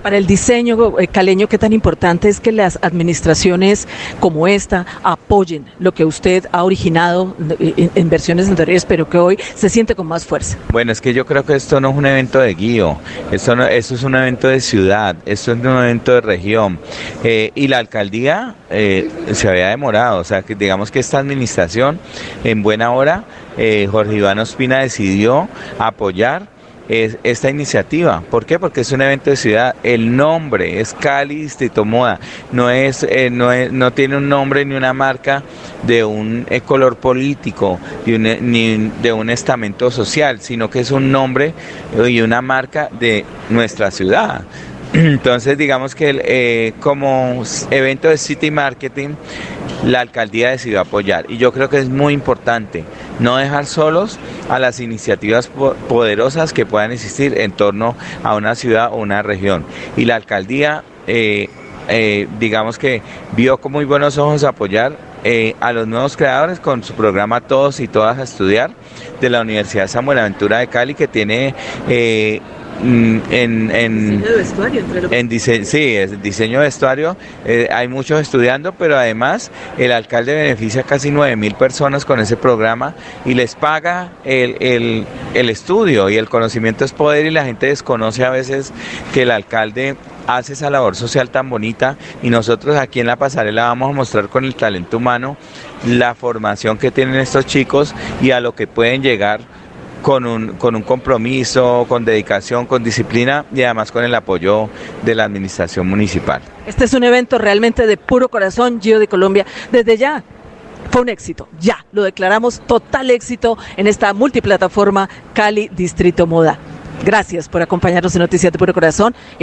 Para el diseño caleño, ¿qué tan importante es que las administraciones como esta apoyen lo que usted ha originado en versiones anteriores, pero que hoy se siente con más fuerza? Bueno, es que yo creo que esto no es un evento de Guío, esto es un evento de ciudad, esto es un evento de región, y la alcaldía se había demorado, o sea, que digamos que esta administración en buena hora, Jorge Iván Ospina decidió apoyar esta iniciativa. ¿Por qué? Porque es un evento de ciudad. El nombre es Cali Distrito Moda. No tiene un nombre ni una marca de un color político ni de un estamento social, sino que es un nombre y una marca de nuestra ciudad. Entonces, digamos que como evento de City Marketing, la alcaldía decidió apoyar, y yo creo que es muy importante no dejar solos a las iniciativas poderosas que puedan existir en torno a una ciudad o una región, y la alcaldía digamos que vio con muy buenos ojos apoyar a los nuevos creadores con su programa Todos y Todas a Estudiar de la Universidad Samuel Aventura de Cali, que tiene diseño de vestuario, hay muchos estudiando, pero además el alcalde beneficia casi 9.000 personas con ese programa y les paga el estudio, y el conocimiento es poder, y la gente desconoce a veces que el alcalde hace esa labor social tan bonita, y nosotros aquí en la pasarela vamos a mostrar con el talento humano la formación que tienen estos chicos y a lo que pueden llegar con un compromiso, con dedicación, con disciplina, y además con el apoyo de la administración municipal. Este es un evento realmente de puro corazón. Gio de Colombia, desde ya fue un éxito, ya lo declaramos total éxito en esta multiplataforma Cali Distrito Moda. Gracias por acompañarnos en Noticias de Puro Corazón.